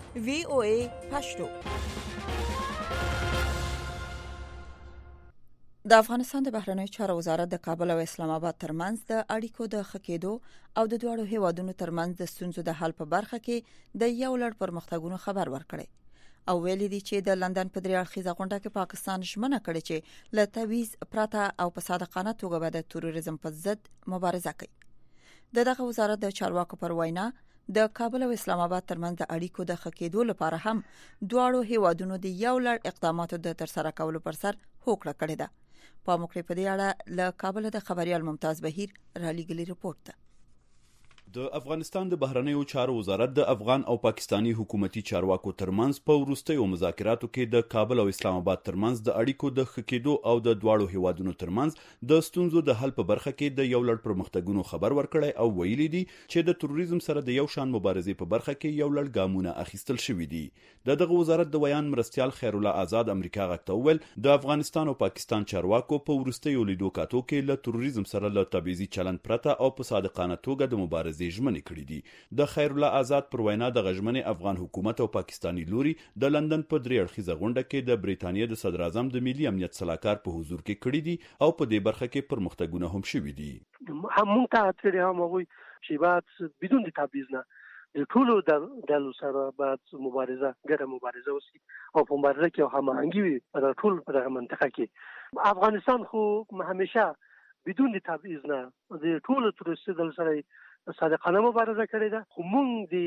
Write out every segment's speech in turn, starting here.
VOA پښتو. د افغانستان د بهرنیو چارو وزارت د کابل او اسلام آباد ترمنځ د اړیکو د ښه کېدو او د دوه هیوادونو ترمنځ د ستونزو د حل په برخه کې د یو لړ پرمختګونو خبر ورکړي او ویلي دي چې د لندن په درې اړخیزه غونډه کې پاکستان ژمنه کړې چې له تبعیض پرته او په صادقانه توګه به د تروریزم پر ضد مبارزه کوي. دغه وزارت د چارواکو پر وینا د کابل او اسلام آباد ترمنځ د اړیکو د ښه کېدو لپاره هم دوه هیوادونو د یو لړ اقداماتو د ترسره کولو پر سر هوکړه کړې ده. په موقع په دې اړه له کابل د خبريال ممتاز بهیر را لېږلي رپورت ده. د افغانستان د بهرنیو چارو وزارت د افغان او پاکستانی حکومتي چارواکو ترمنځ په وروستیو مذاکراتو کې د کابل او اسلام آباد ترمنځ د اړیکو د ښه کېدو او د دواړو هیوادونو ترمنځ د ستونزو د حل په برخه کې د یو لړ پرمختګونو خبر ورکړی او ویلي دي چې د تروریزم سره د یو شان مبارزې په برخه کې یو لړ ګامونه اخیستل شوي دي. دغه وزارت د ویان مرستيال خیر الله آزاد امریکا غږ ته ویل د افغانستان او پاکستان چارواکو په وروستیو لیدو کاتو کې له تروریزم سره له تبعیضي چلند پرته او په صادقانه توګه د مبارزې ژمنې کړې دي. د خیر الله آزاد پر وینا د غژمنې افغان حکومت او پاکستانی لوري د لندن په درې اړخیزه غونډه کې د بریتانیا د صدر اعظم د ملي امنیت صلاحکار په حضور کې کړې دي او په دې برخه کې پرمختګونه هم شوي دي. همون تعهد هم وي چې بعد بدون تبعیض نه ټول د سره بعد مبارزه ګټه مبارزه وسی او په مبارزه کې هماهنګي وي په ټول په منطقه کې. افغانستان خو همیشه بدون تبعیض نه د ټول تروریستي دل سره صادقانه مبارزه کړې ده. خو موږ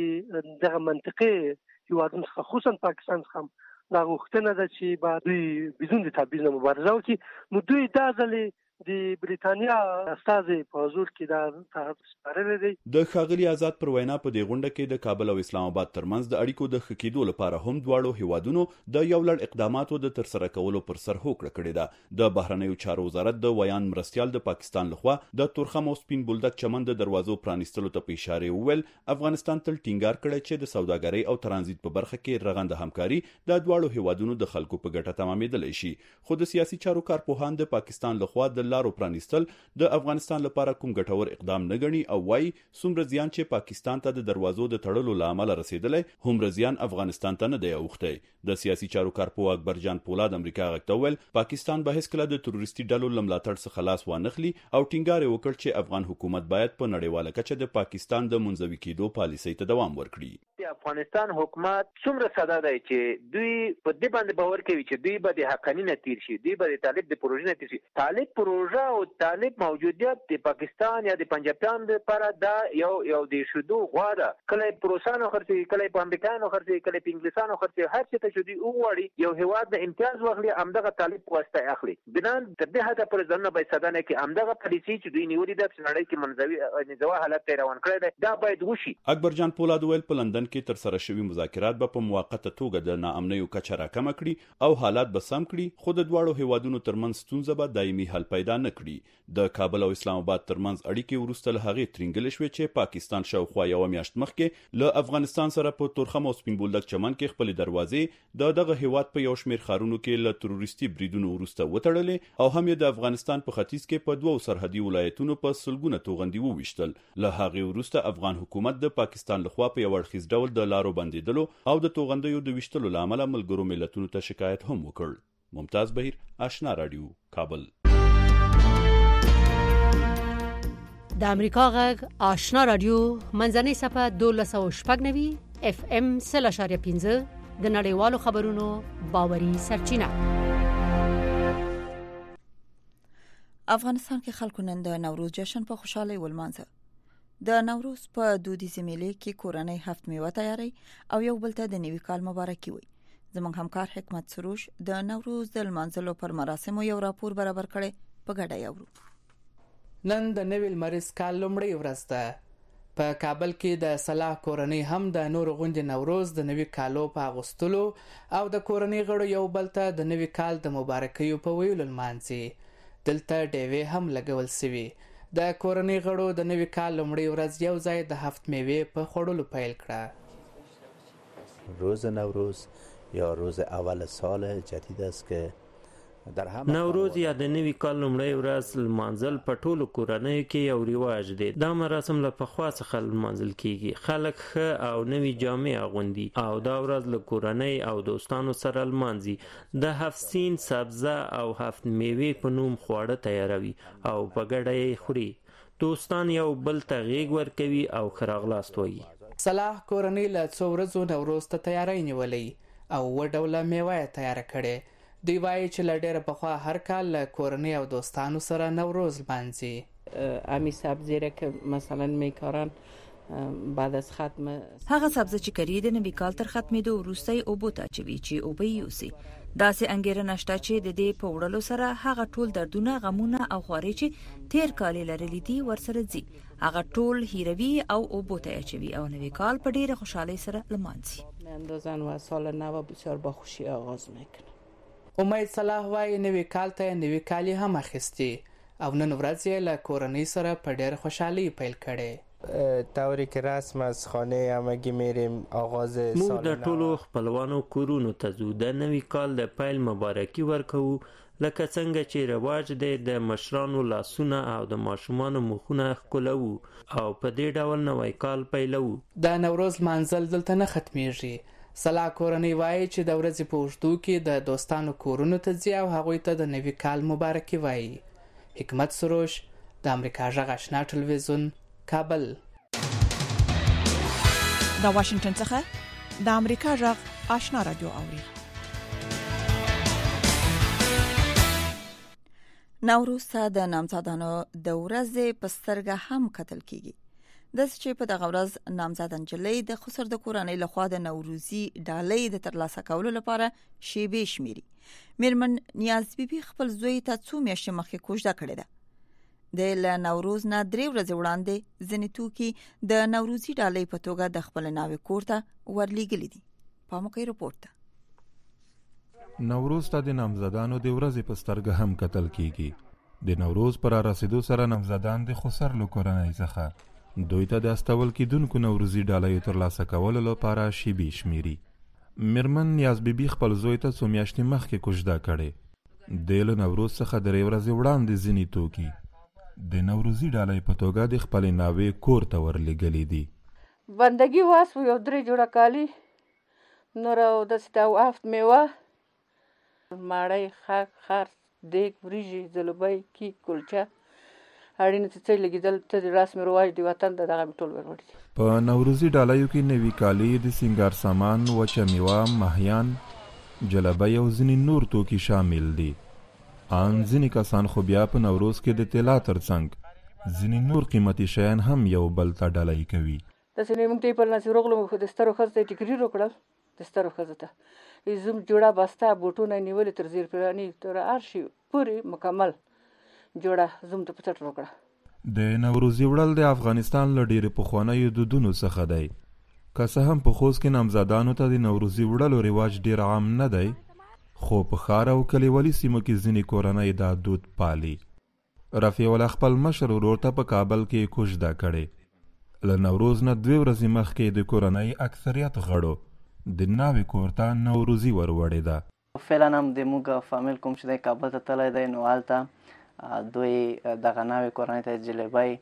دغه منطقې هیوادونو خصوصا پاکستان څخه دا غوښتنه ده چې با دوی بدون تبعیض مبارزه وکړي. نو دوی دا ځلې د بریتانیا استازي په حضور کې دا سپارل دي. د ښاغلي آزاد پر وینا په دې غونډه کې د کابل او اسلام آباد ترمنځ د اړیکو د ښه کېدو لپاره هم دواړو هیوادونو د یو لړ اقداماتو د ترسره کولو پر سر هوکړه کړې ده. د بهرنیو چارو وزارت د ویان مرستيال د پاکستان لخوا د تورخم او سپین بولدک چمن د دروازو پرانیستلو ته په اشاره وویل افغانستان تل ټینګار کړی چې د سوداګرۍ او ترانزیت په برخه کې رغنده همکاري د دواړو هیوادونو د خلکو په ګټه تمامېدلی شي. خو د سیاسي چارو کارپوهان د پاکستان لخوا د لارو پرانیستل د افغانستان لپاره کوم ګټور اقدام نه ګڼي او وايي څومره زیان چې پاکستان ته د دروازو د تړلو لامل رسیدلی هم زیان افغانستان ته نه دی اوښتی. د سیاسي چارو کارپوه اکبر جان پولاد امریکا غږ ته ویل پاکستان به هیڅ کله د تروریستي ډلو لملاتړ څخه خلاص وانخلي او ټینګار وکړ چې افغان حکومت باید په نړیواله کچه د پاکستان د منځوي کېدو پالیسۍ ته دوام ورکړي. افغانستان حکومت څومره ساده دی چې دوی په دې باندې باور کوي چې دوی به د حقاني نه تیر شي، دوی به د طالب د پروژې نه تیر شي. طالب پروژه او طالب موجودیت د پاکستان یا د پنجابیان لپاره دا یو د شودو غوا ده. کله پروسانو خرڅي، کله په امریکانو خرڅي، کله په انګلیسانو خرڅي، هر څه ته چې دوی وغواړي یو هیواد د امتیاز واخلي همدغه طالب واسطه اخلي. بنان تر دې حد پر ځنه به ساده نه کې همدغه پالیسي چې دوی نیولې ده چې نړۍ کې منځوي حالت ته روان کړی دی دا باید وشي. اکبر جان پولاد ویل په لندن کې تر سره شوي مذاکرات به په موقته توګه د ناامنیو کچه راکمه کړي او حالات به سم کړي خو د دواړو هیوادونو ترمنځ ستونزه به دایمي حل پیدا نه کړي. د کابل او اسلام آباد ترمنځ اړیکې وروسته له هغې ترینګلې شوې چې پاکستان شاوخوا یوه میاشت مخکې له افغانستان سره په تورخم او سپین بولدک چمن کې خپلې دروازې دغه هیواد په یو شمېر ښارونو کې له تروریستي بریدونو وروسته وتړلې او هم یې د افغانستان په ختیځ کې په دوو سرحدي ولایتونو په سلګونه توغندي وویشتل. له هغې وروسته افغان حکومت د پاکستان لخوا په یو اړخیز ډول د لارو بندیدلو او د توغندیو د ویشتلو له امله ملګرو ملتونو ته شکایت هم وکړ. ممتاز بهیر، آشنا رادیو، کابل. د امریکا غږ آشنا رادیو منځنۍ صفحه 1290 FM 0.5 د نړیوالو خبرونو باوري سرچینه. افغانستان کې خلکو نن د نوروز جشن په خوشحالۍ ولمانځه. د نوروز په دودیزه میلې کې کورنۍ هفت میوه تیاری او یو بل ته د نوي کال مبارکي وي. زموږ همکار حکمت سروش د نوروز د لمانځلو پر مراسمو یو راپور برابر کړي په ګډه یورو. نن د نوي لمریز کال لومړۍ ورځ ده. په کابل کې د صلاح کورنۍ هم د نور غونډې نوروز د نوي کالو په اغوستلو او د کورنۍ غړو یو بل ته د نوي کال د مبارکیو په ویلو لمانځي. دلته ډیوې هم لګول شوي. د کورنۍ غړو د نوي کال لومړۍ ورځ یو ځای د هفت میوې په خوړلو پیل کړه. روز نوروز یا روز اول سال جدید است که نوروز یا د نوي کال لومړۍ ورځ لمانځل په ټولو کورنیو کې یو رواج دی. دا مراسم له پخوا څخه لمانځل کیږي. خلک ښه او نوي جامې اغوندي او دا ورځ له کورنۍ او دوستانو سره لمانځي. د هفت سین سبزه او هفت میوې په نوم خواړه تیاروي او په ګډه یې خوري. دوستان یو بل ته غېږ ورکوي او ښه راغلاست وایي. صلاح کورنۍ له څو ورځو نوروز ته تیاری نیولې او اووه ډوله میوه یې تیاره کړې. دوی وایي چې له ډېره پخوا هر کال له کورنۍ او دوستانو سره نوروز لمانځي. امی سبزی را که مثلا میکارن بعد از ختم هغه سبزی چې کری د نوي کال تر ختمېدو وروسته یې اوبو ته اچوي چې اوبه یې یوسي. داسې انګېرنه شته چې د دې په وړلو سره هغه ټول دردونه، غمونه او خوارۍ چې تیر کال یې لرلي دي ورسره ځي. هغه ټول هیروي او اوبو ته اچوي او نوي کال په ډېره خوشحالۍ سره لمانځي. میاندازن و سال نو بسیار با خوشی آغاز میکنه. امید صلاح وایي نوي کال ته نوي کالي هم اخیستي او نن ورځ یې له کورنۍ سره په ډېر خوشحالۍ پیل کړي. طوری که رسم از خانه همگی میریم آغاز سال نو. موږ د ټولو خپلوانو کورونو ته ځو، د نوي کال د پیل مبارکي ورکوو. لکه څنګه چې رواج دی د مشرانو لاسونه او د ماشومانو مخونه ښکلوو او په دې ډول نوی کال پیلوو. د نوروز لمانځل دلته نه ختمیږي. صلاح کورنۍ وایي چې د ورځې په اوږدو کې د دوستانو کورونو ته ځي او هغوی ته د نوي کال مبارکي وایي. حکمت سروش، د امریکا غږ آشنا ټلویزیون، کابل. د واشنگټن څخه د امریکا غږ آشنا رادیو اوري. نوروز ته د نامزادانو د ورځې په سترګه هم کتل کیږي. داسې چې په دغه ورځ نامزاده نجلۍ د خسر د کورنۍ لخوا د نوروزي ډالۍ د ترلاسه کولو لپاره شیبې شمیري. میرمن نیاز بیبي خپل زوی ته څو میاشتې مخکې کوژده کړې ده. د له نوروز نه 3 ورځې وړاندې ځینې توکي د نوروزي ډالۍ په توګه د خپل ناوې کور ته ورلیږلي دي. پاموکي رپورټ ته. نوروز ته د نامزادانو د ورځې په سترګه هم کتل کیږي. د نوروز پر رسیدو سره نامزادان د خسر له کورنۍ څخه دوی ته د استول کېدونکو نوروزي ډالۍ ترلاسه کولو لپاره شیبې شمیري. میرمن نیاز بیبي خپل زوی ته څو میاشتې مخکې کوژده کړې. د له نوروز څخه 3 ورځې وړاندې ځینې توکي د نوروزي ډالۍ په توګه د خپلې ناوې کور ته ورلیږلي دي. بندگی واسو یو 3 جوړه کالي نور او د 7 میوه ماړی، خرس، دیګ، وریجې، جلبۍ، کیک، کلچه اړینه څه لګیدل ته رسمي رواج دی وطن دغه ټول وروړي. په نوروزي ډالایو کې نوي کالي، د سینګار سامان، وچه میوه، ماهیان، جلبۍ او ځینې نور توکي شامل دي. ان ځینې کسان خو بیا په نوروز کې د طلا ترڅنګ ځینې نور قیمتي شیان هم یو بل ته ډالۍ کوي. داسې نه موږ ته په ناس ورغلو خو د سترو ښځو ته ټیکري وکړل. د سترو ښځو ته زم جوړه بسته بوټونه نیولې تر زیر پیراني تر ارشي پورې مکمل جوړه زم ته پټ وکړه. د نوروزي وړل د افغانستان له ډېرې پخوانیو دودونو څخه دی. که څه هم په خوست کې نامزادانو ته د نوروزي وړلو رواج ډېر عام نه دی، خو په ښار او کلیوالي سیمو کې ځینې کورنۍ دا دود پالي. رفیع الله خپل مشر ورور ته په کابل کې کوژده کړې. له نوروز نه 2 ورځې مخکې د کورنۍ اکثریت غړو د ناوې کور ته نوروزي وروړې ده. فعلا هم د موږ فامیل کوم چې د کابل ته تللی دی نو هلته دوی دغه ناوې کورنۍ ته جلبۍ،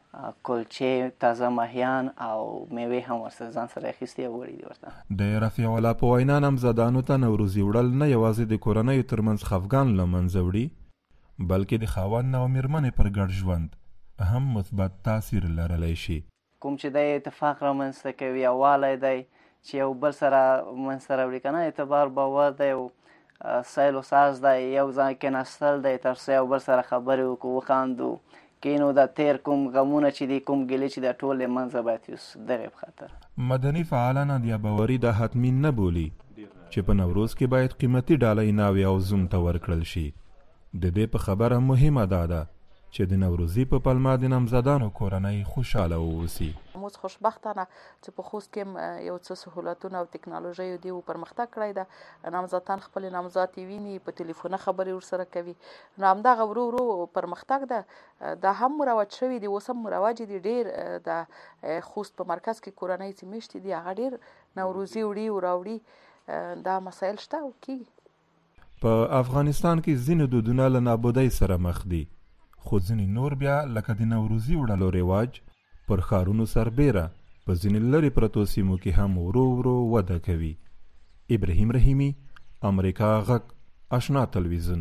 کلچې، تازه ماهیان او میوې هم ورسره ځان سره اخیستې او وړي دي ورته. د رفیع الله په وینا نامزادانو ته نوروزي وړل نه یوازې د کورنیو ترمنځ خفګان له منځه وړي، بلکې د خاوند او میرمنې پر ګډ ژوند هم مثبت تاثیر لرلی شي. کوم چې د اتفاق رامنځته کوي، یووالی دی چې یو بل سره منځته راوړي، که نه اعتبار باور دی او سیل و ساز دی، یو ځای کېناستل دی تر څو یو بل سره خبرې وکړو، وخاندو، کینو د تیر کوم غمونه چې دي، کوم ګیلې چې د ټول له منځه باید یوسو. دغې په خاطر مدني فعاله نادیه باوري دا حتمي نه بولي چې په نوروز کې باید قیمتي ډالۍ ناوې او زوم ته ورکړل شي. د دې په خبره مهمه ده چې د نوروزي په پلمه د نامزادانو کورنۍ خوشحاله واوسي. موږ خوشبختانه چې په خوست کې یو څه سهولتونه او ټکنالوژي دی پرمختګ کړی ده. نامزادان خپل نامزاد ویني، په ټلیفون خبرې ورسره کوي. نو همدغه ورو پرمختګ ده. دا هم مروج شوی دی، اوس هم مروج دي. ډېر د خوست په مرکز کې کورنۍ چې میشتې دي هغه ډېر نوروزي وړي او راوړي. دا مسایل شته او کیږي. په افغانستان کې ځینې دودونه له نابودۍ سره مخ دي، خو ځینې نور بیا لکه د نوروزي وړلو رواج پر ښارونو سربیره په ځینې لرې پرتو سیمو کې هم ورو ورو وده کوي. ابراهیم رحیمی، امریکا غږ، آشنا تلویزیون.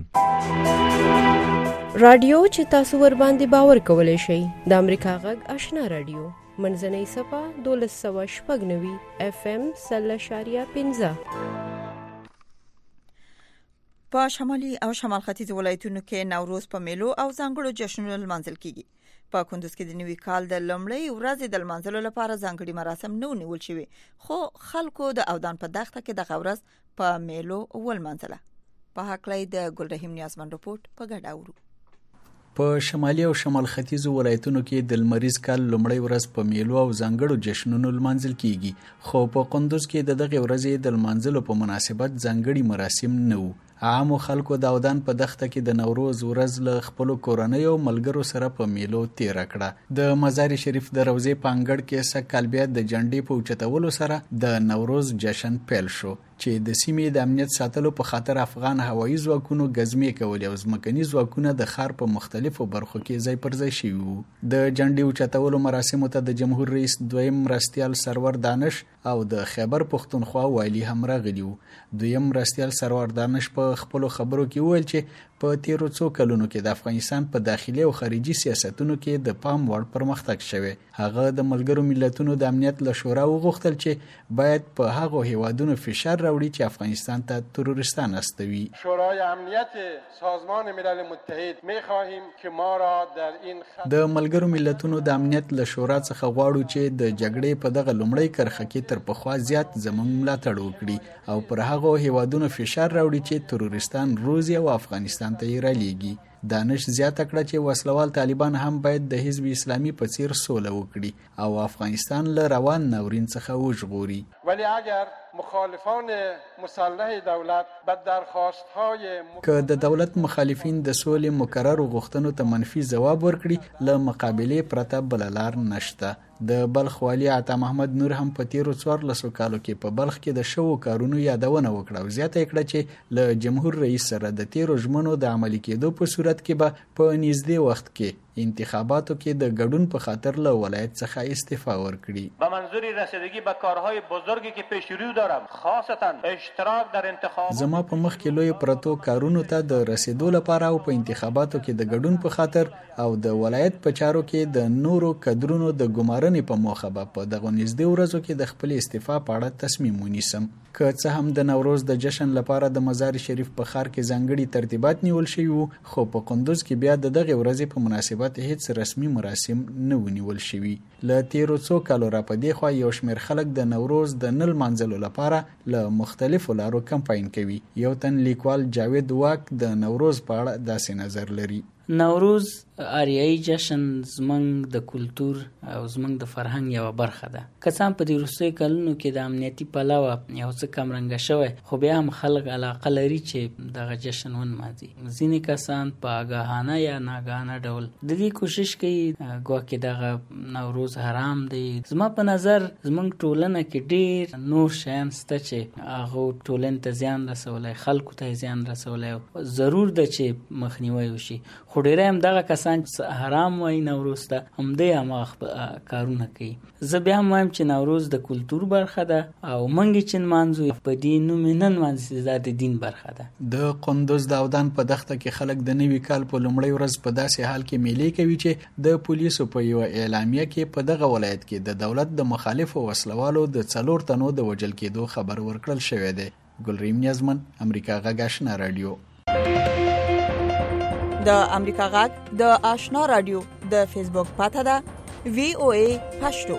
رادیو چې تاسو ور باندې باور کولای شئ د امریکا غږ آشنا رادیو منځنۍ صفه 1296 FM 0.15. په شمالي او شمال ختیځ ولایتونو کې نوروز په میلو او ځانګړو جشنونو لمانځل کیږي. په کندوز کې د نوي کال د لومړۍ ورځې د لمانځلو لپاره ځانګړي مراسم نه نیول شوي، خو خلکو د اودان په دښته کې دغه ورځ په میلو ولمانځله. په هکله د ګلرحیم نیازمن رپورټ په ګډه اورو. په شمالي او شمال ختیځ ولایتونو کې د لمریز کال لومړۍ ورځ په میلو او ځانګړو جشنونو لمانځل کیږي، خو په کندوز کې د دغه ورځې د لمانځلو په مناسبت ځانګړي مراسم نه وو. عامو خلکو د اودان په دښته کې د نوروز ورځ له خپلو کورنیو او ملګرو سره په میلو تیره کړه. د مزار شریف د روضې په انګړ کې سږ کال بیا د جنډې په اوچتولو سره د نوروز جشن پیل شو، چې د سیمې د امنیت ساتلو په خاطر افغان هوایي ځواکونو ګزمې کولې او ځمکني ځواکونه د ښار په مختلفو برخو کې ځای پر ځای شوي وو. د جنډې اوچتولو مراسمو ته د جمهور رئیس دویم مرستیال سرور دانش او د خیبر پښتونخوا والي هم راغلي وو. دویم مرستیال سرور دانش په خپلو خبرو کې وویل چې په تیرو څو کلونو کې د افغانستان په داخلي او خارجي سیاستونو کې د پام وړ پرمختګ شوی. هغه د ملګرو ملتونو د امنیت له شورا وغوښتل چې باید په هغو هیوادونو فشار راوړي چې افغانستان ته تروریستان استوي. شورای امنیت سازمان ملل متحد می‌خواهیم که ما را در این د ملګرو ملتونو د امنیت له شورا څخه غواړو چې د جګړې په دغه لومړۍ کرښه کې تر پخوا زیات زموږ ملاتړ وکړي او پر هغو هیوادونو فشار راوړي چې تروریستان روزي او افغانستان ته یې رالیږي. دانش زیاته کړه چې وسلوال طالبان هم باید د حزب اسلامي په څیر سوله وکړي او افغانستان له روان ناورین څخه وژغوري. ولی اگر مخالفان مسلح دولت به درخواست‌های که د دولت مخالفین د سولې مکرر غوښتنو ته منفي ځواب ورکړي له مقابلې پرته بل لار نشته. د بلخ والی عطا محمد نور هم په تیرو 14 کالو کې په بلخ کې د شوو کارونو یادونه وکړه او زیاته کړه چې له جمهور رئیس سره د تیرو ژمنو د عملي کېدو په صورت کې به په نږدې وخت کې انتخاباتو کې د ګډون په خاطر له ولایت څخه استعفا ورکړي. به منظور رسیدگی به کارهای بزرگی که پیش رو دارم خاصتا اشتراک در انتخابات زما په مخ کې لوی پرتو کارونو ته د رسیدو لپاره او په انتخاباتو کې د ګډون په خاطر او د ولایت په چارو کې د نورو کډرونو د ګمارنې په موخه به په دغه نږدې ورځو کې د خپل استعفا په اړه تصمیم ونیسم. که څه هم د نوروز د جشن لپاره د مزار شریف په ښار کې ځانګړي ترتیبات نیول شوي وو، خو په کندوز کې بیا د دغه ورځې په مناسبت هیڅ رسمي مراسم نه ونیول شوي. له تیرو څو کالو را په دې خوا یو شمېر خلک د نوروز د نه لمانځلو لپاره له مختلفو لارو کمپاین کوي. یو تن لیکوال جاوید واک د نوروز په اړه داسې نظر لري. نوروز آریایي جشن زمونږ د کلتور او زمونږ د فرهنګ یوه برخه ده. که څه هم په دې وروستیو کلونو کې د امنیتي پلوه یو څه کمرنګه شوی، خو بیا هم خلک علاقه لري چې دغه جشن ونمانځي. ځینې کسان په آګاهانه یا ناګهانه ډول د دې کوشش کوي ګواکې دغه نوروز حرام دی. زما په نظر زمونږ ټولنه کې ډېر نور شیان شته چې هغو ټولنې ته زیان رسولی، خلکو ته زیان رسولی، ضرور ده چې مخنیوی وشي. خو ډېری هم دغه کسان حرام وایي نوروز ته همدې هماغه کارونه کوي. زه بیا هم وایم چې نوروز د کلتور برخه ده او موږ چې نمانځو په دې نوم یې نه نمانځي، دا د دین برخه ده. د قندوز د اودان په دښته کې خلک د نوي کال په لومړۍ ورځ په داسې حال کې میلې کوي چې د پولیسو په یوه اعلامیه کې په دغه ولایت کې د دولت د مخالفو وسلوالو د 4 تنو د وژل کېدو خبر ورکړل شوی دی. ګلریم نیازمن، امریکا غږ آشنا رادیو. د امریکا غږ د آشنا رادیو د فیسبوک پاته ده VOA پښتو.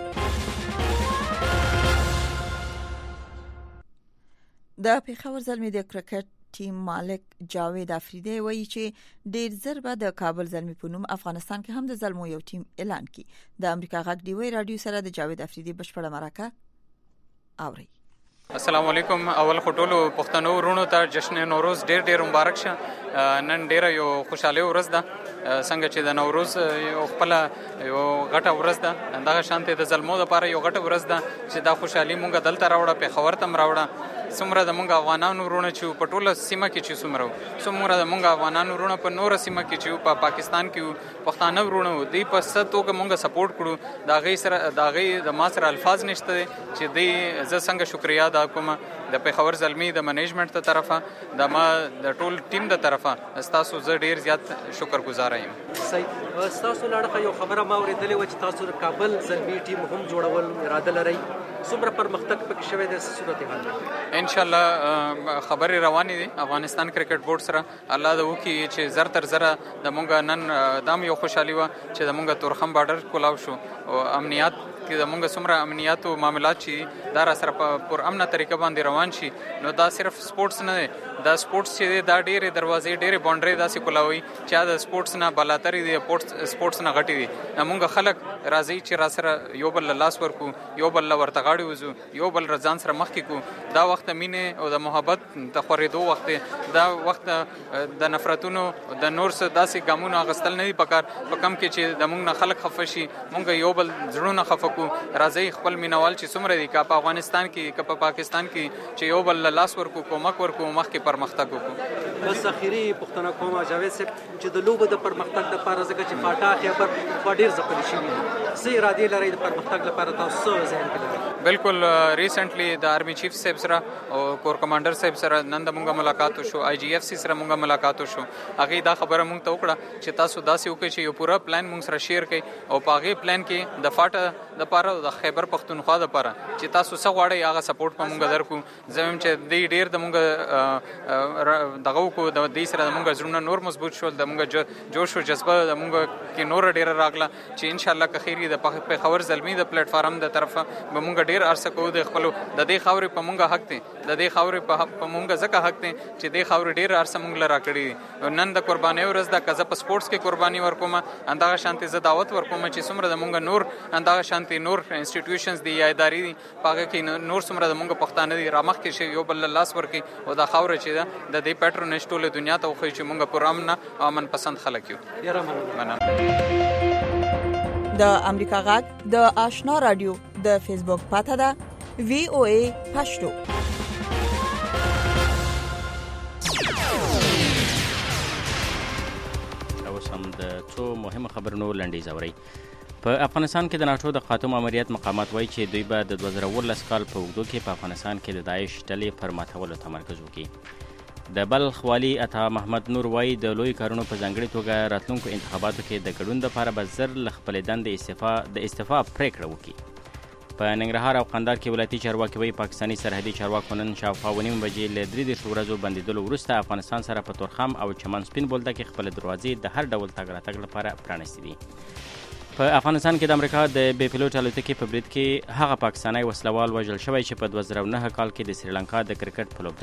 د پیښور زلمي د کرکټ ټیم مالک جاوید افریدی وایي چې ډیر زر به د کابل زلمي په نوم افغانستان کې هم د زلمو یو ټیم اعلان کړي. د امریکا غږ دی وی رادیو سره د جاوید افریدی بشپړه مرکه اوري. السلام علیکم. اول خټولو پښتنو ورونو ته جشن نوروز ډیر مبارک شه. نن ډیر یو خوشاله ورځ ده، څنګه چې د نوروز یو خپل یو غټه ورځ ده، دغه شانته د زلمو لپاره یو غټه ورځ ده چې دا خوشحالي مونږ دلته راوړه، پیښور ته راوړه. څومره د مونږ افغانانو وروڼه چې په ټوله سیمه کې چې څومره د مونږ افغانانو وروڼه په نوره سیمه کې چې په پاکستان کې پښتانه وروڼه دوی په څه توګه مونږ سپورټ کړو د هغې د ما سره الفاظ نشته چې دوی زه څنګه شکریا ادا کوم د پیښور زلمي د منیجمنت ته طرفه د ما د ټول ټیم د طرفه ستاسو زه ډیر زیات شکرګزار یم. صحیح. ستاسو لاړه یو خبره ما اورېدلې وه چې تاسو د کابل زلمي ټیم هم جوړول اراده لرئ. څومره پرمختګ پکې شوی دی صورتحال دی؟ انشاءالله خبرې روانې دي افغانستان کرکټ بورډ سره. الله دې وکړي چې زر تر زره د مونږ نن دا یو خوشحالي وه چې د مونږ تورخم بارډر کولاو شو او امنیت کې د مونږ څومره امنیت او معاملات چې دا را سره پر امنه طریقه باندې روان شي نو دا صرف سپورټس نه دی، دا سپورټس چې دی دا ډېرې دروازې ډېرې باونډرۍ داسې کولاوي چې د سپورټس نه بالاترې دي، سپورټس نه غټې دي. مونږ خلک راځي چې را سره یو بل لاس ورکو، یو بل ورته غاړې وځو، یو بل ځان سره مخکې کو. دا وخت مینې او د محبت د خورېدو وخت دی. دا وخت د نفرتونو د نور څه داسې ګامونه اخیستل نه دي پکار په کم کې چې د مونږ نه خلک خفه شي. مونږ یو بل زړونه خفه کو. راځي خپل مینوال چې څومره دي که په افغانستان کې که په پاکستان کې چې یو بل لاس ورکو، کومک ورکو، مخکې پرمختګ وکړو. بس اخیری پوښتنه کوم جاوید صاحب چې د لوبو د پرمختګ لپاره ځکه چې فاټا خیبر خو ډېر ځپلي شوي دي، څه ارادې لرئ د پرمختګ لپاره تاسو څه ذهن کې لرئ؟ بالکل ریسنټلی د آرمی چیف صاحب سره او کور کمانډر صاحب سره نن د مونږه ملاقات وشو، آی جی اف سی سره مونږه ملاقات وشو. هغه دا خبره مونږ ته وکړه چې تاسو داسې وکړئ چې یو پوره پلان مونږ سره شیر کړئ او په هغه پلان کې د فاټا د پاره او د خیبر پښتونخوا د پاره چې تاسو څه غواړئ هغه سپورټ په مونږ درکو. زموږ چې دی ډیر د مونږ دغه کو د دې سره د مونږ زړونه نور مضبوط شول، د مونږ جوش او جذبه د مونږ کې نور ډیر راغله چې ان شاء الله که خیری د پیښور زلمی د پلیټ فارم د طرفه به مونږ ډیر ارسه کوو. د خپل د دې خاورې په مونږ حق دی، د دې خاورې په مونږ ځکه حق دی چې دې خاورې ډیر ارسه مونږ لرا کړی. نن د قربانۍ ورځ ده، که زه په سپورټس کې قرباني ورکوم اندغه شانتي زه دعوت ورکوم چې څومره د مونږ نور اندغه شانتي نور انسټیټیوشنز دی یا ادارې دي پاګه کې نور څومره د مونږ پښتانه دي رامخ کې شي یو بل لاس ورکي او د خاورې چې ده د دې پیټرونیج ټوله دنیا ته وخی چې مونږ پر امن او امن پسند خلک یو. د امریکا غږ د آشنا رادیو د فیسبوک پاته ده VOA پښتو. اوس هم د څو مهمه خبرونو لنډیز اورئ. په افغانستان کې د ناټو د خاتم امریت مقامات وایي چې دوی به د 2019 کال په اوږدو کې په افغانستان کې د داعش ډلې پر ماتولو تمرکز وکړي. د بلخ والي عطا محمد نور وایي د لوی کارونو په ځانګړي توګه راتلونکو انتخاباتو کې د ګډون لپاره به زر له خپلې دندې استعفا پریکړه وکړي. په ننګرهار او قندهار کې ولایتي چارواکي وایي پاکستاني سرحدي چارواکو نن شاوخوا 9 بجې له 3 ورځو بندیدلو وروسته افغانستان سره په تورخم او چمن سپین بولده کې خپل دروازې د هر ډول تګ راتګ لپاره پرانیستې دي. په افغانستان کې د امریکا د بې پیلوټ الوتکې په برید کې هغه پاکستانی وسلوال وژل شوی چې په 2009 کال کې د سریلانکا د کرکټ په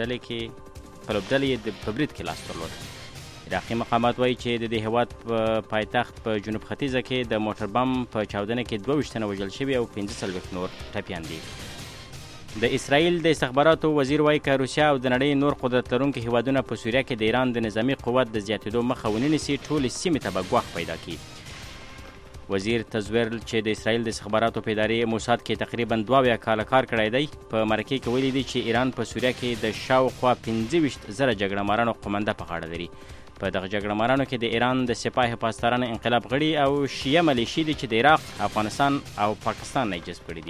لوبډلې په برید کې لاس درلود. عراقي مقامات وایي چې د دې هیواد په پایتخت په جنوب ختیځه کې د موټر بم په چاودنه کې 22 تنه وژل شوي او 15 نور ټپیان دي. د اسرائیل د استخباراتو وزیر وایي که روسیا او د نړۍ نور قدرت لرونکي هیوادونه په سوریه کې د ایران د نظامي قوت د زیاتېدو مخه ونه نیسي ټولې سیمې ته به ګواښ پیدا کړي. وزیر تزویر چې د اسرائیل د استخباراتو په ادارې موساد کې تقریبا 2 کاله کار کړی دی په مرکې کې ویلي دي چې ایران په سوریه کې د شاوخوا 15,000 جګړه مارانو قومنده په غاړه لري. په دغه جګړه مارانو کې د ایران د سپاه پاسدارانو انقلاب غړي او شیعه ملیشې دي چې د عراق، افغانستان او پاکستان نه جذب کړي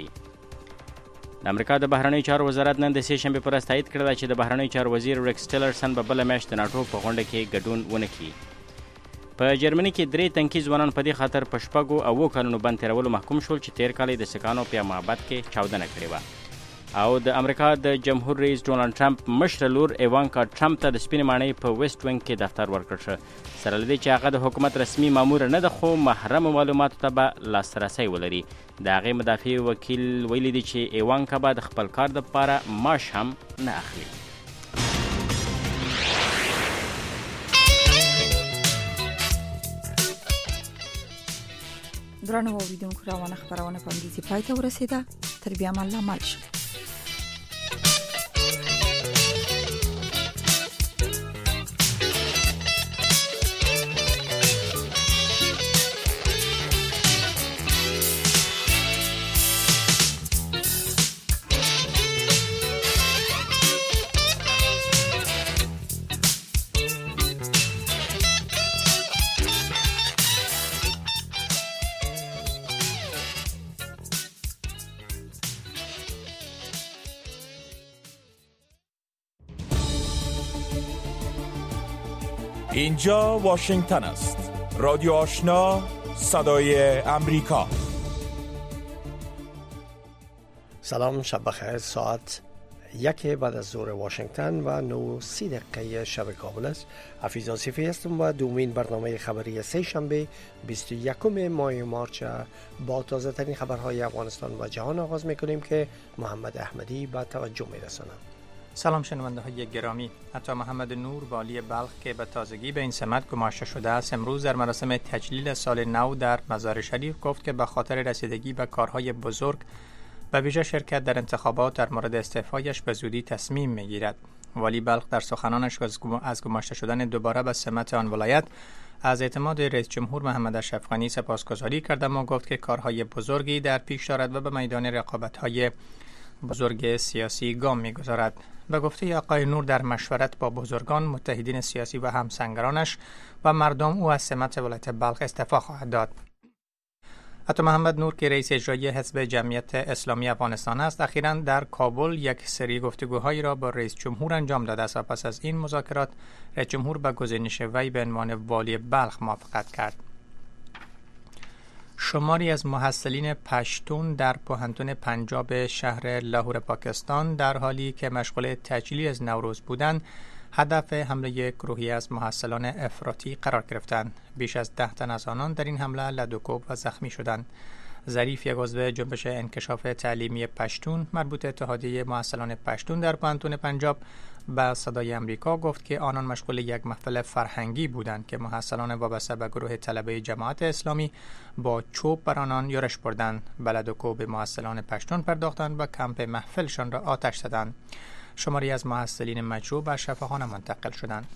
دي. د امریکا د بهرنیو چارو وزارت نن د 3 شنبې پر ورځ تایید کړی چې د بهرنیو چارو وزیر ریکس ټیلرسن به بله میاشت د ناټو په غونډه کې ګډون ونه کړي. په جرمني کې 3 تنکي ځوانان په دې خاطر په 6 او 7 کلونو بند تیرولو محکوم شول چې تیر کال د سکانو په معبد کې چاودنه کړې وه. او د امریکا د جمهور رئیس ډونالد ټرمپ مشره لور ایوانکا ټرمپ ته د سپینې ماڼۍ په ویسټ وینګ کې دفتر ورکړ شو، سره له دې چې هغه د حکومت رسمي ماموره نه ده خو محرمو معلوماتو ته به لاسرسی ولري. د هغې مدافع وکیل ویلي دی چې ایوانکا به د خپل کار دپاره معاش هم نه اخلي. درنو اوریدونکو روانه خبرونه په همدې ځای پای ته ورسېده. تر بیا مله مل شئ. اینجا واشنگتن است. رادیو آشنا، صدای امریکا. سلام، شب بخیر. ساعت 1 بعد از ظهر واشنگتن و 9:30 دقیقه شب کابل است. حفیظ آصفی هستم و دومین برنامه خبری سه شنبه 21 ماه مارچ با تازه ترین خبرهای افغانستان و جهان آغاز میکنیم که محمد احمدی با توجه میرسانم. سلام شنونده های گرامی. عطا محمد نور والی بلخ که به تازگی به این سمت گماشته شده است امروز در مراسم تجلیل سال نو در مزار شریف گفت که به خاطر رسیدگی به کارهای بزرگ و ویژه شرکت در انتخابات در مورد استعفایش به زودی تصمیم میگیرد. والی بلخ در سخنانش از گماشته شدن دوباره به سمت آن ولایت از اعتماد رئیس جمهور محمد اشرف غنی سپاسگزاری کرد و گفت که کارهای بزرگی در پیش دارد و به میدان رقابت‌های بزرگ سیاسی گام می‌گذارد. به گفته آقای نور در مشورت با بزرگان، متحدین سیاسی و همسنگرانش و مردم او از سمت ولایت بلخ استعفا خواهد داد. عطا محمد نور که رئیس اجرایی حزب جمعیت اسلامی افغانستان است، اخیراً در کابل یک سری گفتگوهایی را با رئیس جمهور انجام داده است و پس از این مذاکرات رئیس جمهور به گزینش وی به عنوان والی بلخ موافقت کرد. شماری از محصلین پشتون در پوهنتون پنجاب شهر لاهور پاکستان در حالی که مشغول تجلیل از نوروز بودند، هدف حمله گروهی از محصلان افراطی قرار گرفتند. بیش از 10 تن از آنان در این حمله لدوکوب و زخمی شدند. ظریف، یک عضو جنبش انکشاف تعلیمی پشتون مربوط اتحادیه محصلان پشتون در پوهنتون پنجاب، به صدای امریکا گفت که آنان مشغول یک محفل فرهنگی بودند که محصلان وابسته به گروه طلبه جماعت اسلامی با چوب بر آنان یورش بردند. لدوکوب به محصلان پشتون پرداختند و کمپ محفلشان را آتش زدند. شماری از محصلین مجروح به شفاخانه منتقل شدند.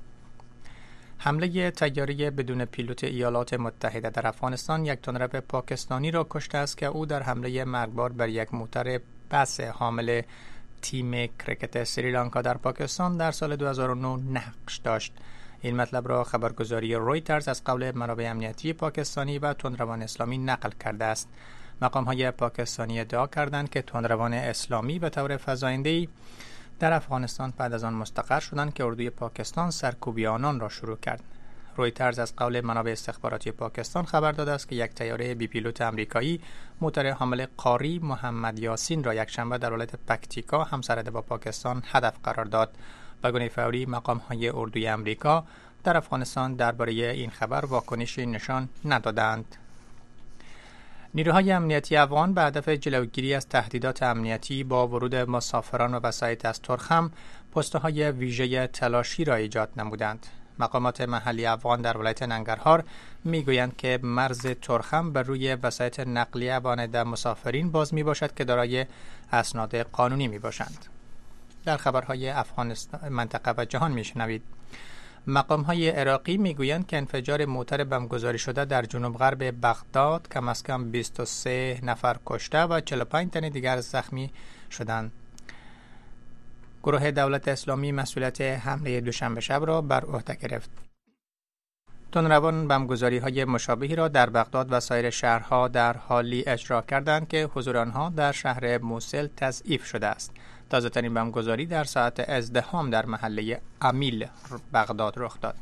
حمله طیاره بدون پیلوت ایالات متحده در افغانستان یک تندرو پاکستانی را کشته است که او در حمله مرگبار بر یک موتر بس حامل تیم کرکت سریلانکا در پاکستان در سال 2009 نقش داشت. این مطلب را خبرگزاری رویترز از قول منابع امنیتی پاکستانی و تندروان اسلامی نقل کرده است. مقام‌های پاکستانی ادعا کردند که تندروان اسلامی به طور فزاینده‌ای در افغانستان بعد از آن مستقر شدند که اردوی پاکستان سرکوبی آنان را شروع کرد. رویترز از قول منابع استخباراتی پاکستان خبر داده است که یک طیاره بی پیلوت آمریکایی موتور حامل قاری محمد یاسین را یکشنبه در ولایت پکتیکا همسرد با پاکستان هدف قرار داد. به گونه فوری مقام‌های اردوی آمریکا در افغانستان درباره این خبر واکنشی نشان ندادند. نیروهای امنیتی افغان به هدف جلوگیری از تهدیدات امنیتی با ورود مسافران و وسایط از ترخم پست‌های ویژه تلاشی را ایجاد نمودند. مقامات محلی افغان در ولایت ننگرهار میگویند که مرز ترخم بر روی وسایط نقلیه وانده مسافرین باز می باشد که دارای اسناد قانونی می باشند. در خبرهای افغانستان، منطقه و جهان میشنوید. مقام‌های عراقی میگویند که انفجار موتر بمبگذاری شده در جنوب غرب بغداد کم از کم 23 نفر کشته و 45 تن دیگر زخمی شدند. گروه دولت اسلامی مسئولیت حمله دوشنبه شب را بر عهده گرفت. تندروان بمبگذاری‌های مشابهی را در بغداد و سایر شهرها در حالی اجرا کردند که حضور آنها در شهر موصل تضعیف شده است. تازه‌ترین بمبگذاری در ساعت ازدحام در محله امیل بغداد رخ داد.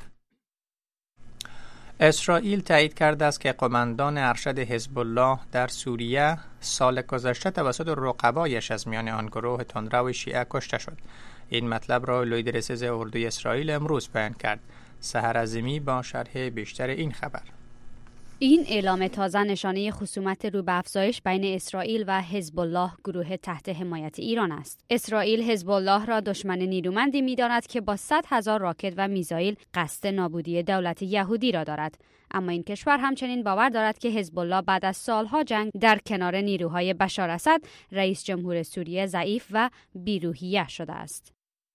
اسرائیل تایید کرده است که قماندان ارشد حزب الله در سوریه سال گذشته توسط رقبایش از میان آن گروه تندرو شیعه کشته شد. این مطلب را لیدرسز اردوی اسرائیل امروز بیان کرد. سحر عظیمی با شرح بیشتر این خبر. این اعلام تازه نشانه خصومت رو به افزایش بین اسرائیل و حزب الله، گروه تحت حمایت ایران است. اسرائیل حزب الله را دشمن نیرومندی می‌داند که با 100,000 راکت و میزایل قصد نابودی دولت یهودی را دارد. اما این کشور همچنین باور دارد که حزب الله بعد از سالها جنگ در کنار نیروهای بشار اسد، رئیس جمهور سوریه ضعیف و بی‌روحیه شده است.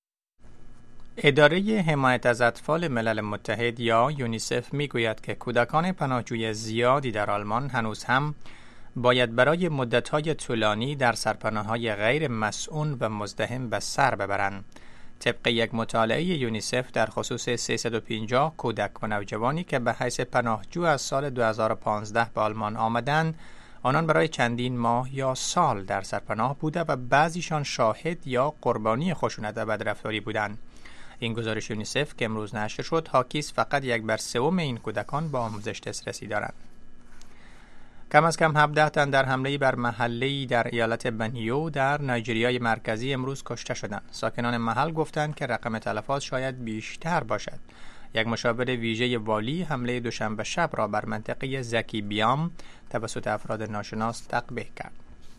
اداره حمایت از اطفال ملل متحد یا یونیسف میگوید که کودکان پناهجوی زیادی در آلمان هنوز هم باید برای مدت‌های طولانی در سرپناه‌های غیر مسئول و مزدحم به سر ببرند. طبق یک مطالعه یونیسف در خصوص 350 کودک و نوجوانی که به حیث پناهجو از سال 2015 به آلمان آمدند، آنان برای چندین ماه یا سال در سرپناه بوده و بعضیشان شاهد یا قربانی خشونت و بدرفتاری بودند. این گزارش یونیسف که امروز نشر شد حاکی است فقط 1/3 این کودکان با آموزش دسترسی دارند. کم از کم 17 تن در حمله بر محله‌ای در ایالت بنیو در نایجریای مرکزی امروز کشته شدند. ساکنان محل گفتند که رقم تلفات شاید بیشتر باشد. یک مشاور ویژه والی حمله دوشنبه شب را بر منطقه زکی بیام توسط افراد ناشناس تقبیح کرد.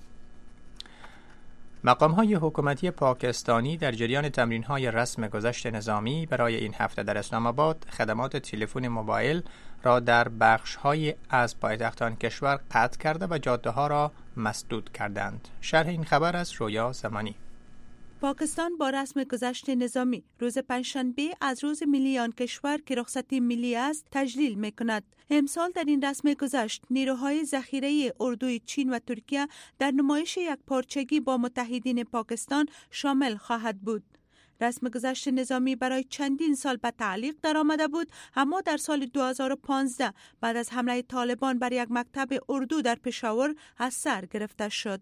مقام‌های حکومتی پاکستانی در جریان تمرین‌های رسم گذشت نظامی برای این هفته در اسلام آباد خدمات تلفن موبایل را در بخش‌های از پایتخت آن کشور قطع کرده و جاده‌ها را مسدود کردند. شرح این خبر از رویا زمانی. پاکستان با رسم گذشت نظامی روز پنجشنبه از روز ملی آن کشور که رخصتی ملی است تجلیل می‌کند. امسال در این رسم گذشت نیروهای ذخیره اردوی چین و ترکیه در نمایش یکپارچگی با متحدین پاکستان شامل خواهد بود. رسم گذشت نظامی برای چندین سال به تعلیق در آمده بود، اما در سال 2015 بعد از حمله طالبان بر یک مکتب اردو در پشاور از سر گرفته شد.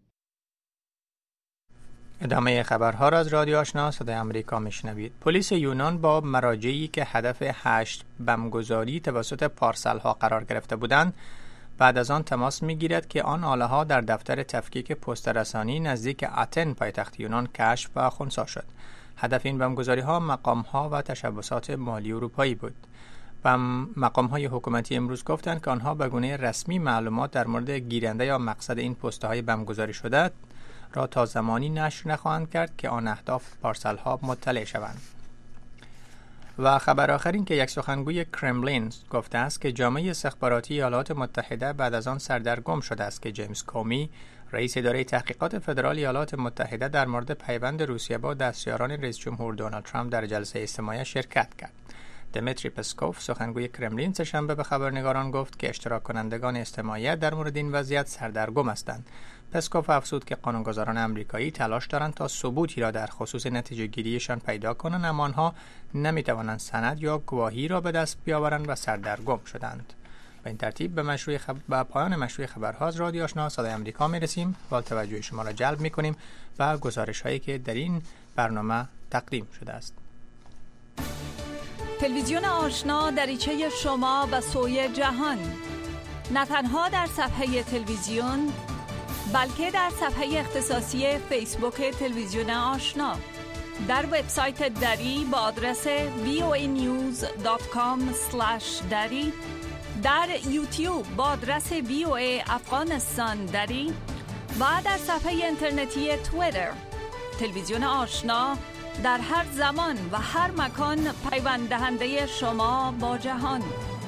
ادامه خبرها را از رادیو آشنا صدای آمریکا میشنوید. پلیس یونان با مراجعی که هدف 8 بمبگذاری توسط پارسل‌ها قرار گرفته بودند بعد از آن تماس میگیرد که آن آله‌ها در دفتر تفکیک پست‌رسانی نزدیک آتن پایتخت یونان کشف و خنثی شد. هدف این بمبگذاری‌ها مقام‌ها و تشبثات مالی اروپایی بود. مقام‌های حکومتی امروز گفتند که آنها به گونه رسمی معلومات در مورد گیرنده یا مقصد این پست‌های بمبگذاری شده را تا زمانی نشر نخواهند کرد که آن اهداف پارسل‌ها مطلع شوند. و خبر آخر این که یک سخنگوی کرملین گفته است که جامعه استخباراتی ایالات متحده بعد از آن سردرگم شده است که جیمز کومی رئیس اداره تحقیقات فدرال ایالات متحده در مورد پیوند روسیه با دستیاران رئیس جمهور دونالد ترامپ در جلسه اجتماعی شرکت کرد. دمیتری پسکوف سخنگوی کرملین سه‌شنبه به خبرنگاران گفت که اشتراک کنندگان اجتماعی در مورد این وضعیت سردرگم هستند. پسکوف افزود که قانونگذاران آمریکایی تلاش دارند تا ثبوتی را در خصوص نتیجه گیریشان پیدا کنند، اما آنها نمیتوانند سند یا گواهی را به دست بیاورند و سردرگم شدند. به این ترتیب به پایان مشروع خبرها از رادیو آشنا صدای آمریکا میرسیم و توجه شما را جلب میکنیم و گزارش هایی که در این برنامه تقدیم شده است. تلویزیون آشنا دریچه شما به سوی جهان، نه تنها در صفحه تلویزیون بلکه در صفحه اختصاصی فیسبوک تلویزیون آشنا، در وبسایت دری با آدرس voanews.com/dari، در یوتیوب با آدرس VOA افغانستان دری و در صفحه اینترنتی توییتر. تلویزیون آشنا در هر زمان و هر مکان پیوند دهنده شما با جهان.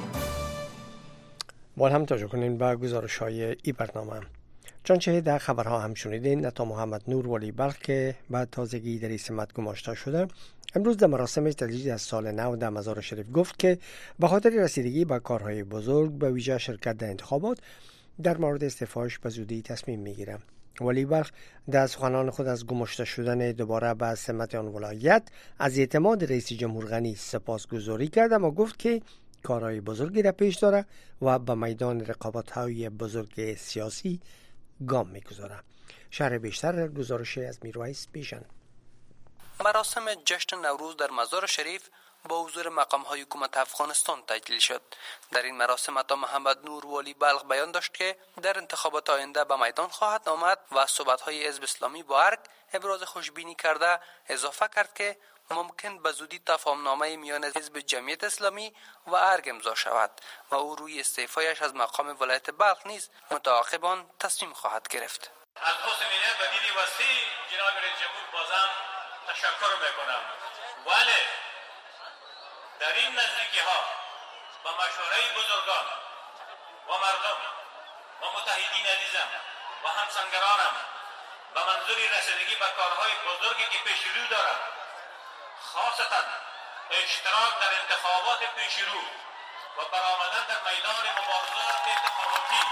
باید هم توجه کنین به گزارش‌های این برنامه. چنانچه در خبرها هم شنیدین، عطا محمد نور ولی بلخ که بعد تازگی در این سمت گماشته شده امروز در مراسم تجدید از سال نو در مزار شریف گفت که به خاطر رسیدگی به کارهای بزرگ به ویژه شرکت در انتخابات در مورد استعفاش به زودی تصمیم میگیره. ولی بلخ در سخنان خود از گماشته شدن دوباره به سمت آن ولایت از اعتماد رئیس جمهور غنی سپاسگزاری کرد، اما گفت که کارهای بزرگی را پیش داره و به میدان رقابت‌های بزرگ سیاسی گام می‌گذاره. شرح بیشتر گزارش از میرویس بیژن. مراسم جشن نوروز در مزار شریف با حضور مقام‌های حکومت افغانستان تجلیل شد. در این مراسم عطا محمد نور ولی بلخ بیان داشت که در انتخابات آینده به میدان خواهد آمد و صحبت‌های حزب اسلامی با ارگ ابراز خوشبینی کرده اضافه کرد که ممکن به زودی تفاهم‌نامه میان حزب جمعیت اسلامی و ارگ امضا شود و او روی استعفایش از مقام ولایت بلخ نیز متعاقب آن تصمیم خواهد گرفت. از حسن نیت و دید وسیع جناب رئیس جمهور بازم تشکر میکنم، ولی در این نزدیکی‌ها با مشوره بزرگان و مردم و متحدین عزیزم و همسنگرانم به منظور رسیدگی به کارهای بزرگی که پیش رو دارم، خاصتا اشتراک در انتخابات پیش رو و برآمدن در میدان مبارزات انتخاباتی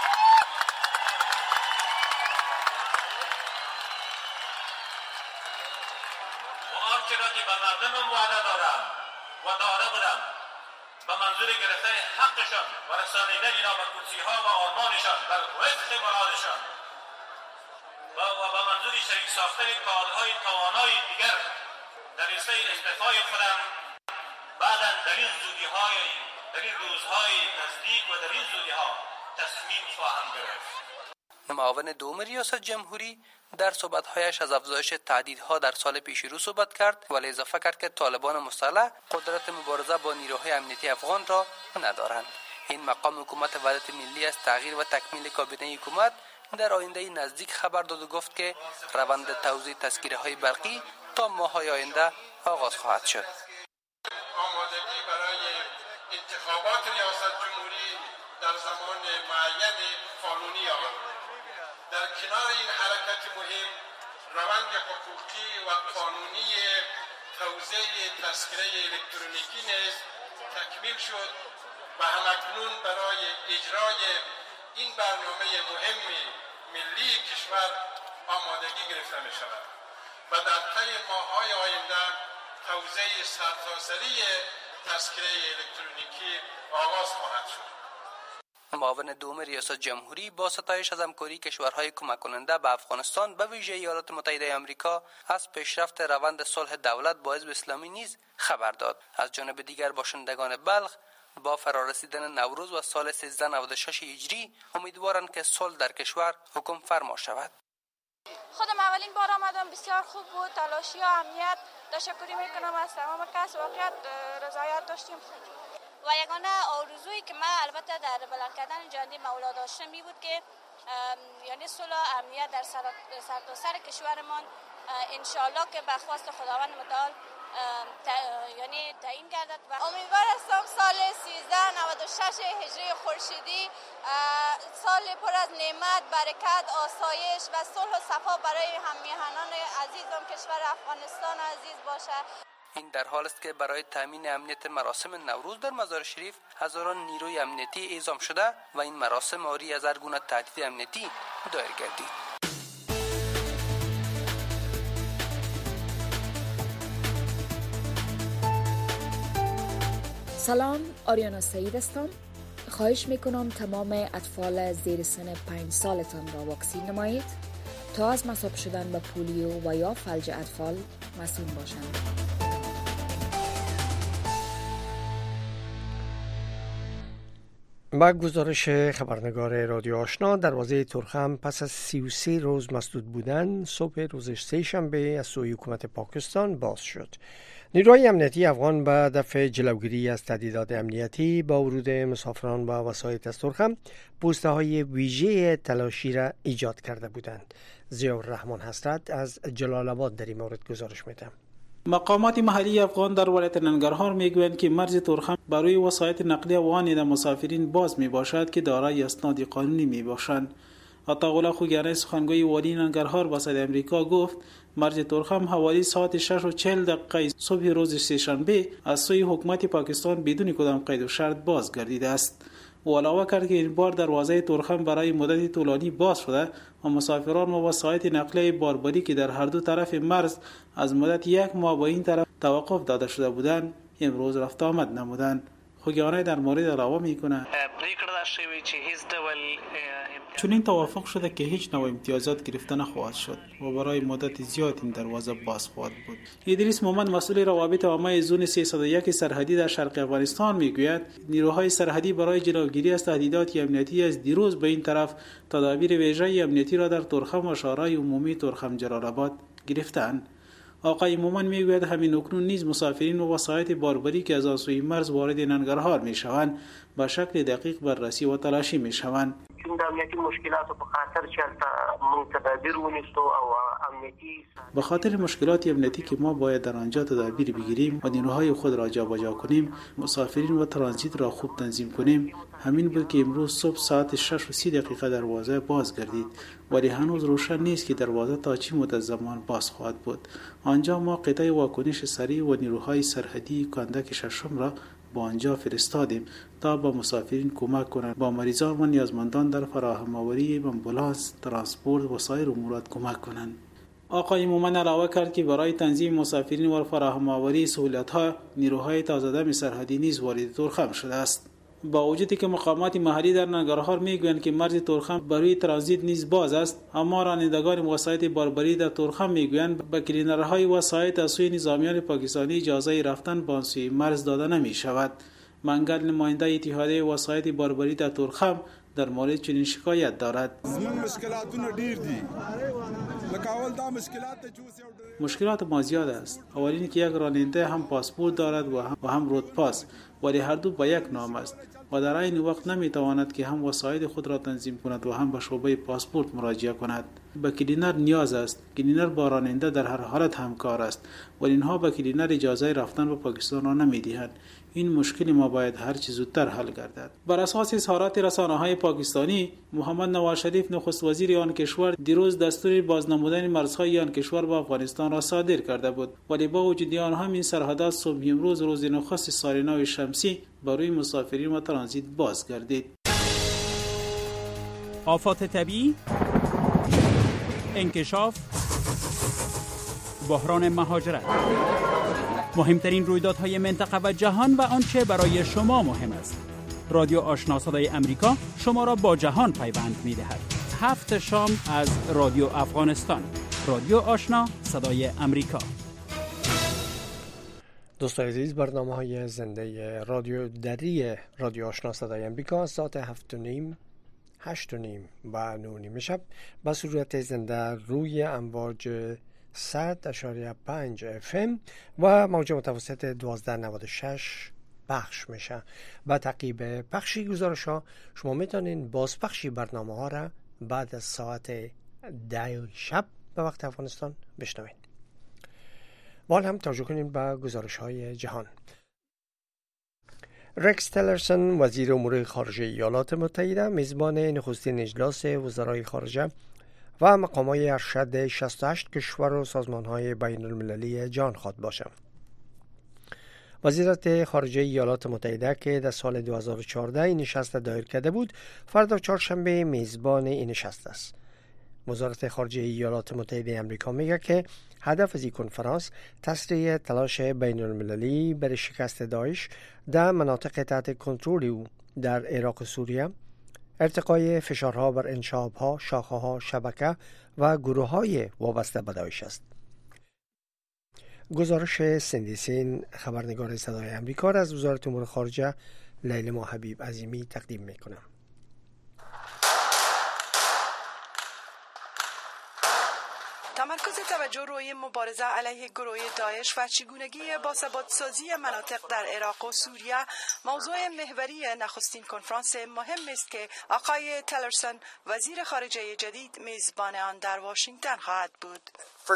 و آنچه را که به مردمم وعده دارم و داده بودم به منظور گرفتن حقشان و رسانیدن اینا به کرسی‌ها و آرمانشان بر وفق مرادشان و به منظور شریک ساختن کارهای توانای دیگر در رسته استعفای خودم بعداً در این روزهای نزدیک و در این زودی‌ها تصمیم خواهم گرفت. معاون دوم ریاست جمهوری در صحبت‌هایش از افزایش تهدیدها در سال پیش رو صحبت کرد، ولی اضافه کرد که طالبان مسلح قدرت مبارزه با نیروهای امنیتی افغان را ندارند. این مقام حکومت وحدت ملی از تغییر و تکمیل کابینه حکومت در آینده نزدیک خبر داد و گفت که روند توزیع تذکره‌های برقی تا ماه‌های آینده آغاز خواهد شد. آمادگی برای انتخابات ریاست جمهوری در زمان معین قانونی آمد. در کنار این حرکت مهم، روند حقوقی و قانونی توزیع تذکره الکترونیکی نیز تکمیل شد و همکنون برای اجرای این برنامه مهم ملی کشور آمادگی گرفته می شود و در طی ماه‌های آینده توزیع سرتاسری تذکره الکترونیکی آغاز خواهد شد. معاون دوم ریاست جمهوری با ستایش از همکاری کشورهای کمک کننده به افغانستان به ویژه ایالات متحده آمریکا از پیشرفت روند صلح دولت با حزب اسلامی نیز خبر داد. از جانب دیگر باشندگان بلخ با فرارسیدن نوروز و سال 1396 هجری امیدوارند که صلح در کشور حکم فرما شود. خودم اولین بار آمدم، بسیار خوب بود. تلاشی و امنیت تشکری میکنم از تمام کس، واقعیت رضایت داشتیم. و یگانه آرزویی که من البته در بلند کردن جنده مولا داشتم می بود که یعنی صلح و امنیت در سرتاسر کشورمان انشالله که به خواست خداوند متعال یعنی تعیین گردد و امیدوار هستم سال 1396 هجری خورشیدی سال پر از نعمت، برکت، آسایش و صلح و صفا برای هممیهنان عزیزم کشور افغانستان عزیز باشه. این در حال است که برای تامین امنیت مراسم نوروز در مزار شریف هزاران نیروی امنیتی اعزام شده و این مراسم آری از هر گونه تهدید امنیتی دایر گردید. سلام، آریانا سعید هستم. خواهش میکنم تمام اطفال زیر سن 5 سالتان را واکسین نمایید تا از مصاب شدن به پولیو و یا فلج اطفال مسئول باشند. با گزارش خبرنگار رادیو آشنا، دروازه ترخم پس از 33 روز مسدود بودن صبح روز سه‌شنبه از سوی حکومت پاکستان باز شد. نیروهای امنیتی افغان به دفع جلوگیری از تهدیدات امنیتی با ورود مسافران و وسایط از ترخم پوسته‌های ویژه تلاشی را ایجاد کرده بودند. ضیاءالرحمن حسرت از جلال آباد در این مورد گزارش می‌دهد. مقامات محلی افغان در ولایت ننگرهار میگویند که مرز ترخم برای وسایط نقلیه و آن مسافرین باز می باشد که دارای اسناد قانونی می باشند. عطاءالله خوگیانی سخنگوی والی ننگرهار با صدای امریکا گفت مرز ترخم حوالی ساعت 6:40 صبح روز سه‌شنبه از سوی حکومت پاکستان بدون کدام قید و شرط باز گردیده است. او علاوه کرد که این بار دروازه ترخم برای مدت طولانی باز شده و مسافران و وسایط نقلیه باربری که در هر دو طرف مرز از مدت 1 ماه با این طرف توقف داده شده بودند امروز رفت آمد نمودند. خوگیانی در مورد علاوه میکنه چون این توافق شده که هیچ نوع امتیازات گرفته نخواهد شد و برای مدت زیاد این دروازه باز خواهد بود. ادریس مومند مسئول روابط عامه زون 301 سرحدی در شرق افغانستان میگوید نیروهای سرحدی برای جلوگیری از تهدیدات امنیتی از دیروز به این طرف تدابیر ویژه امنیتی را در ترخم و شورای عمومی ترخم جلال آباد گرفتند. آقای مومن میگوید همین اکنون نیز مسافرین و وسایط باربری که از آن سوی مرز وارد ننگرهار میشوند با شکل دقیق بررسی و تلاشی میشوند. چون د امنیتي مشکلاتو په خاطر چې موږ تدابیر ونیسو او امنیتي به خاطر مشکلات امنیتی که ما باید در آنجا تدابیر بگیریم و نیروهای خود را جابجا کنیم، مسافرین و ترانزیت را خوب تنظیم کنیم. همین بود که امروز صبح ساعت 6:30 دروازه باز گردید، ولی هنوز روشن نیست که دروازه تا چه مدت زمان باز خواهد بود. آنجا ما قطعه واکنش سریع و نیروهای سرحدی کاندک ششم را با آنجا فرستادیم تا با مسافرین کمک کنند، با مریضان و نیازمندان در فراهم آوری آمبولانس، ترانسپورت و سایر امورات کمک کنند. آقای مومن علاوه کرد که برای تنظیم مسافرین و فراهم آوری سهولت‌ها نیروهای تازه‌دم سرحدی نیز وارد ترخم شده است. با وجودی که مقامات محلی در ننگرهار میگویند که مرز تورخم برای ترانزیت نیز باز است، اما رانندگان وسایط باربری در تورخم میگویند به کلینرهای وسایط از سوی نظامیان پاکستانی اجازه رفتن به آن سوی مرز داده نمی شود. منگل نماینده اتحادیه وسایط باربری در تورخم در مورد چنین شکایت دارد. مشکلات ما زیاد است. اولین که یک راننده هم پاسپورت دارد و هم رود پاس، ولی هر دو با یک نام است و در این وقت نمیتواند که هم وسایل خود را تنظیم کند و هم به شعبه پاسپورت مراجعه کند. به کلینر نیاز است. کلینر با راننده در هر حالت همکار است، ولی اینها به کلینر اجازه رفتن به پاکستان را نمیدهند. این مشکل ما باید هر چه زودتر حل گردد. بر اساس اظهارات رسانه‌های پاکستانی، محمد نواز شریف نخست وزیر آن کشور دیروز دستور بازنمودن مرزهای آن کشور با افغانستان را صادر کرده بود، ولی با وجود آن هم این سرحدات صبح امروز روز نخست سال نو شمسی برای مسافرین و ترانزیت باز گردید. آفات طبیعی، انکشاف، بحران مهاجرت، مهمترین رویدادهای منطقه و جهان و آنچه برای شما مهم است. رادیو آشنا صدای امریکا شما را با جهان پیوند می‌دهد. 7 شام از رادیو افغانستان. رادیو آشنا صدای امریکا. دوستان عزیز، برنامه‌های زنده رادیو دری رادیو آشنا صدای امریکا ساعت 7:30 8:30 و 9:30 شب به صورت زنده روی امواج 100.5 FM و موج متوسط 1296 پخش میشه. با تعقیب پخشی گزارش ها شما میتونین بازپخشی برنامه ها را بعد از ساعت 10 شب به وقت افغانستان بشنوین. حال هم توجه کنیم به گزارش های جهان. رکس تیلرسون وزیر امور خارجه ایالات متحده میزبان نخستین اجلاس وزرای خارجه و مقامای ارشد 68 کشور و سازمان‌های بین المللی جهان خواد باشد. وزارت خارجه ایالات متحده که در سال 2014 این نشست دایر کرده بود، فردا چهارشنبه میزبان این نشست است. وزارت خارجه ایالات متحده آمریکا میگه که هدف از این کنفرانس تسریع تلاش بین المللی برای شکست داعش در مناطق تحت کنترل او در عراق و سوریه، ارتقای فشارها بر انشابها، شاخه‌ها، شبکه و گروه‌های وابسته به داعش است. گزارش سندیسین خبرنگار صدای امریکا را از وزارت امور خارجه لیلا حبیب عظیمی تقدیم میکنم. تمرکز توجه روی مبارزه علیه گروه داعش و چگونگی باثبات‌سازی مناطق در عراق و سوریه موضوع محوری نخستین کنفرانس مهم است که آقای تیلرسون وزیر خارجه جدید میزبان آن در واشنگتن خواهد بود.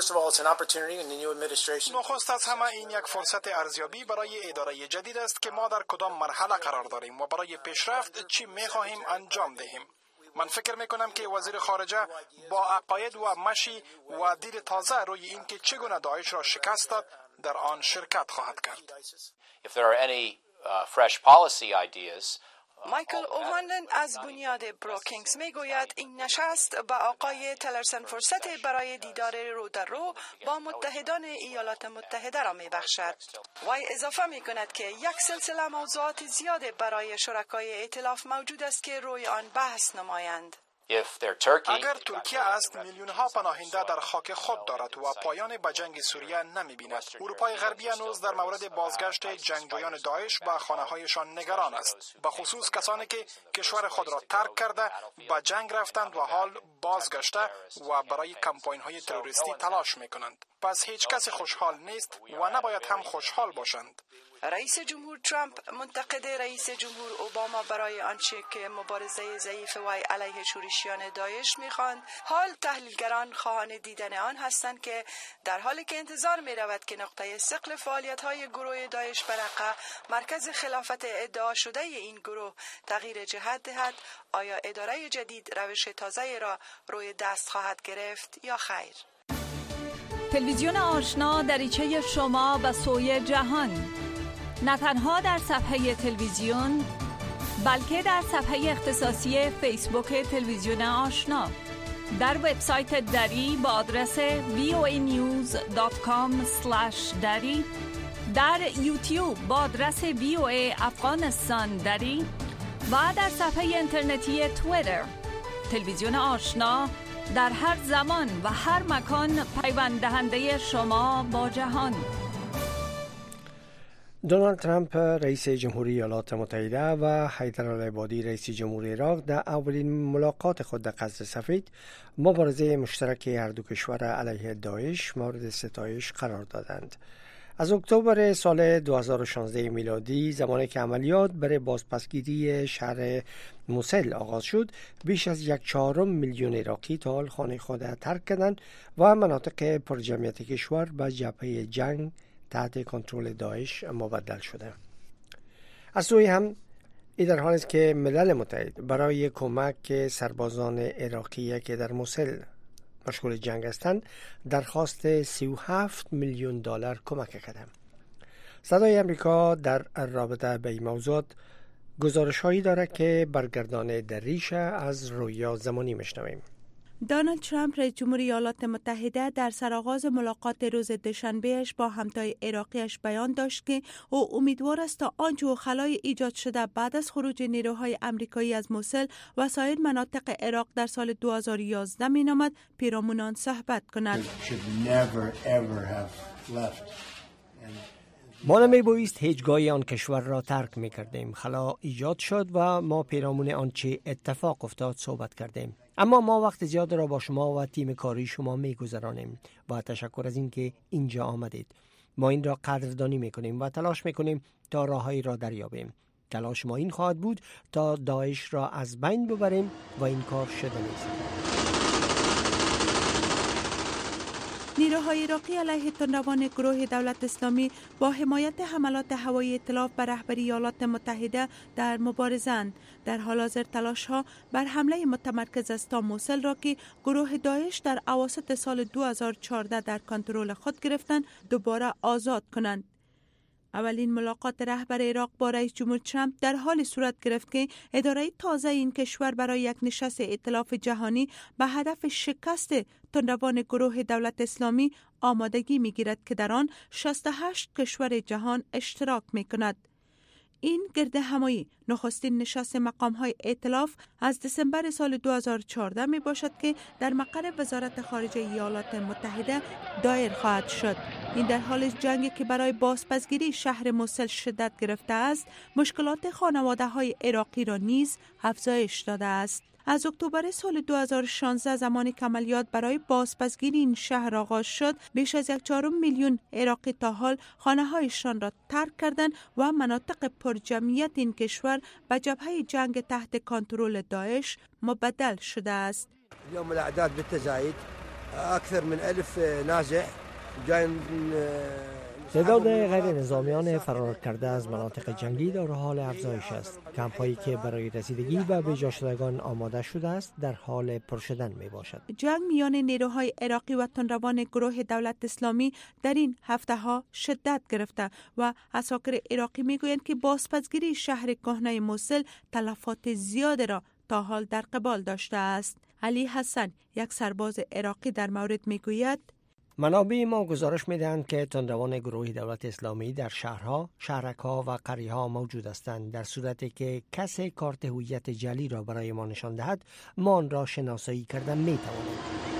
نخست از همه این یک فرصت ارزیابی برای اداره جدید است که ما در کدام مرحله قرار داریم و برای پیشرفت چی می‌خواهیم انجام دهیم. من فکر میکنم که وزیر خارجه با عقاید و مشی و دید تازه روی این که چگونه داعش را شکست داد در آن شرکت خواهد کرد. مایکل اوهانلن از بنیاد بروکینگز میگوید این نشست به آقای تیلرسون فرصت برای دیدار رو در رو با متحدان ایالات متحده را میبخشد. وی اضافه میکند که یک سلسله موضوعات زیاد برای شرکای ائتلاف موجود است که روی آن بحث نمایند. اگر ترکیه است میلیون ها پناهنده در خاک خود دارد و پایان به جنگ سوریه نمی بیند. اروپای غربی هنوز در مورد بازگشت جنگجویان داعش به خانه هایشان نگران است، به خصوص کسانی که کشور خود را ترک کرده به جنگ رفتند و حال بازگشته و برای کمپاین های تروریستی تلاش می کنند. پس هیچ کس خوشحال نیست و نباید هم خوشحال باشند. رئیس جمهور ترامپ منتقد رئیس جمهور اوباما برای آنچه که مبارزه ضعیف وی علیه شورشیان داعش می‌خواند، حال تحلیلگران خواهان دیدن آن هستند که در حالی که انتظار می‌رود که نقطه ثقل فعالیت‌های گروه داعش برقه مرکز خلافت ادعا شده این گروه تغییر جهت دهد، آیا اداره جدید روش تازه را روی دست خواهد گرفت یا خیر؟ تلویزیون آشنا دریچه شما به سوی جهان، نه تنها در صفحه تلویزیون بلکه در صفحه اختصاصی فیسبوک تلویزیون آشنا، در وبسایت دری با آدرس voanews.com/dari، در یوتیوب با آدرس VOA افغانستان دری و در صفحه اینترنتی توییتر. تلویزیون آشنا در هر زمان و هر مکان پیوند دهنده شما با جهان. دونالد ترامپ رئیس جمهوری ایالات متحده و حیدر العبادی رئیس جمهوری عراق در اولین ملاقات خود در قصر سفید مبارزه مشترک هر دو کشور علیه داعش مورد ستایش قرار دادند. از اکتبر سال 2016 میلادی زمانی که عملیات برای بازپسگیری شهر موسل آغاز شد، بیش از 1.4 میلیون عراقی تا حال خانه خود را ترک کردند و مناطق پرجمعیت کشور به جبهه جنگ تحت کنترل داعش مبدل شده. از سوی هم این در حالی است که ملل متحد برای کمک سربازان عراقی که در موسل مشغول جنگ هستند درخواست 37 میلیون دلار کمک کرده. صدای امریکا در رابطه به این موضوع گزارش‌هایی دارد که برگردان دریشه از رویا زمانی میشنویم. دونالد ترامپ رئیس جمهوری ایالات متحده در سرآغاز ملاقات روز دوشنبهش با همتای عراقیش بیان داشت که او امیدوار است تا آنچه خلای ایجاد شده بعد از خروج نیروهای آمریکایی از موسل و سایر مناطق عراق در سال 2011 مینامد پیرامون آن صحبت کند. ما نمیبایست هیچگاه آن کشور را ترک میکردیم. خلا ایجاد شد و ما پیرامون آنچه اتفاق افتاد صحبت کردیم. اما ما وقت زیاد را با شما و تیم کاری شما میگذرانیم و تشکر از اینکه اینجا آمدید. ما این را قدردانی میکنیم و تلاش میکنیم تا راههایی را دریابیم. تلاش ما این خواهد بود تا داعش را از بین ببریم و این کار شده نیست. نیروهای عراقی علیه تندروان گروه دولت اسلامی با حمایت حملات هوایی ائتلاف بر رهبری ایالات متحده در مبارزه‌اند. در حال حاضر تلاش‌ها بر حمله متمرکز است تا موسل را که گروه داعش در اواسط سال 2014 در کنترل خود گرفتند دوباره آزاد کنند. اولین ملاقات رهبر عراق با رئیس جمهور ترامپ در حال صورت گرفت که اداره تازه این کشور برای یک نشست ائتلاف جهانی به هدف شکست تندروان گروه دولت اسلامی آمادگی می‌گیرد که در آن 68 کشور جهان اشتراک می‌کند. این گرد همایی نخستین نشست مقام‌های ائتلاف از دسامبر سال 2014 می باشد که در مقر وزارت خارجه ایالات متحده دایر خواهد شد. این در حال جنگی که برای بازپسگیری شهر موسل شدت گرفته است، مشکلات خانواده‌های عراقی را نیز افزایش داده است. از اکتبر سال 2016 زمانی که عملیات برای بازپسگیری این شهر آغاز شد، بیش از 1.4 میلیون عراقی تا حال خانه‌هایشان را ترک کردند و مناطق پرجمعیت این کشور به جبهه جنگ تحت کنترل داعش مبدل شده است. اليوم الاعداد بالتزايد اكثر من 1000 نازح جايين. تعداد غیر نظامیان فرار کرده از مناطق جنگی در حال افزایش است. کمپ‌هایی که برای رسیدگی به بجا شدگان آماده شده است در حال پر شدن می باشد. جنگ میان نیروهای عراقی و تندروان گروه دولت اسلامی در این هفته‌ها شدت گرفته و اساکر عراقی میگویند که بازپسگیری شهر کهنه موسل تلفات زیاد را تا حال در قبال داشته است. علی حسن، یک سرباز عراقی، در مورد میگوید: منابع ما گزارش می‌دهند که تندروان گروه دولت اسلامی در شهرها، شهرک‌ها و قریه‌ها موجود هستند. در صورتی که کسی کارت هویت جعلی را برای ما نشان دهد، ما آن را شناسایی کرده می‌توانیم.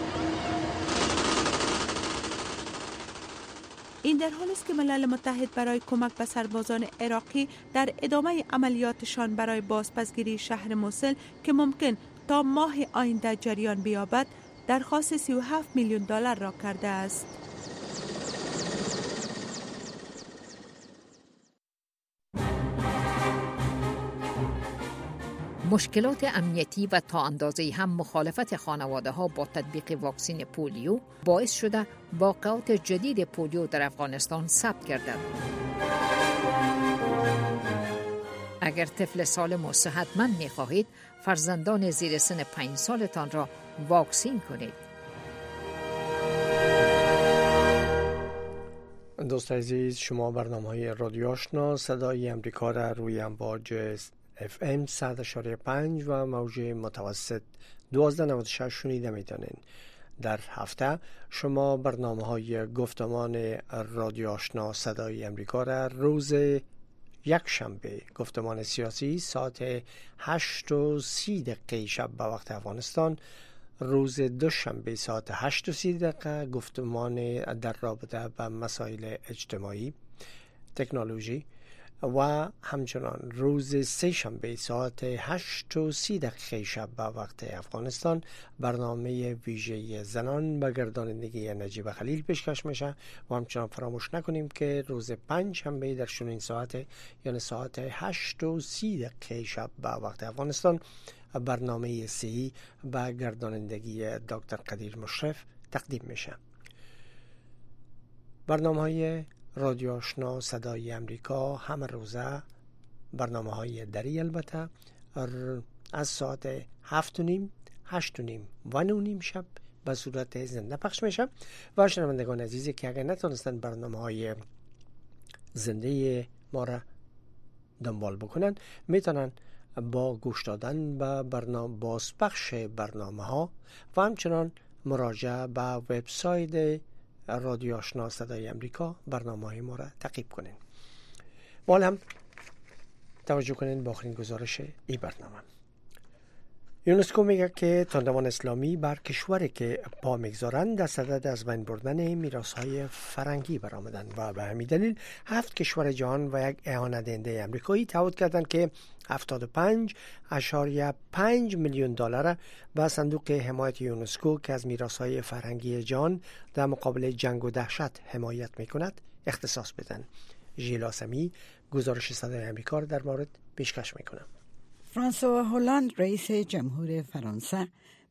این در حالی است که ملل متحد برای کمک به سربازان عراقی در ادامه عملیاتشان برای بازپسگیری شهر موسل که ممکن تا ماه آینده جریان بیابد، درخواست 37 میلیون دلار را کرده است. مشکلات امنیتی و تا اندازه‌ای هم مخالفت خانواده‌ها با تطبیق واکسن پولیو باعث شده واقعات جدید پولیو در افغانستان ثبت گردد. اگر طفل سالم و صحتمند می‌خواهید، فرزندان زیر سن 5 سالتان را واکسین کنید. دوست عزیز، شما برنامه‌های رادیو آشنا صدای امریکا را روی امواج FM 100.5 و موج متوسط 1296 شنیده می‌دانید. در هفته شما برنامه‌های گفتمان رادیو آشنا صدای امریکا را روز یک شنبه گفتمان سیاسی ساعت 8:30 شب به وقت افغانستان، روز دوشنبه ساعت 8:30 گفتمان در رابطه با مسائل اجتماعی، تکنولوژی و همچنان روز سه شنبه ساعت 8:30 شب به وقت افغانستان برنامه ویژه زنان به گردانندگی نجیب خلیل پیشکش میشه و همچنان فراموش نکنیم که روز پنج شنبه در چنین ساعت یعنی ساعت 8:30 شب به وقت افغانستان برنامه صحی به گردانندگی دکتر قدیر مشرف تقدیم میشه. برنامه‌های رادیو آشنا صدای امریکا همه روزه، برنامه‌های دری البته، از ساعت 7:30 8:30 و 9:30 شب به صورت زنده پخش میشه و شنوندگان عزیزی که اگر نتونستن برنامه‌های زنده ما را دنبال بکنن میتونن با گوش دادن به بازپخش برنامه‌ها و همچنان مراجعه به وبسایت رادیو آشنا صدای امریکا برنامه‌های ما را تعقیب کنین. حالا هم توجه کنین به آخرین گزارش این برنامه. یونسکو میگه که تندروان اسلامی بر کشوری که پا میگذارند در صدد از بین بردن میراث‌های فرهنگی برآمدند و به همین دلیل 7 کشور جهان و یک اعانه دهنده آمریکایی تعهد کردند که 75.5 میلیون دلار به صندوق حمایت یونسکو که از میراث‌های فرهنگی جهان در مقابل جنگ و دهشت حمایت میکند اختصاص بدن. ژیل آسمی گزارش صدای آمریکا در مورد پیشکش میکنه. فرانسوا هلند رئیس جمهور فرانسه